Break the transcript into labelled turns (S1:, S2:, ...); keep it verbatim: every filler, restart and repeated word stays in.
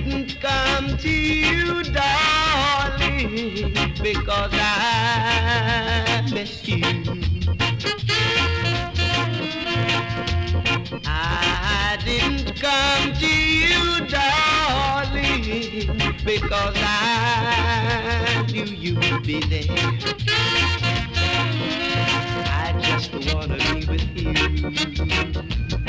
S1: didn't come to you, darling, because I miss you. I didn't come to you, darling, because I knew you'd be there. I just wanna be with you.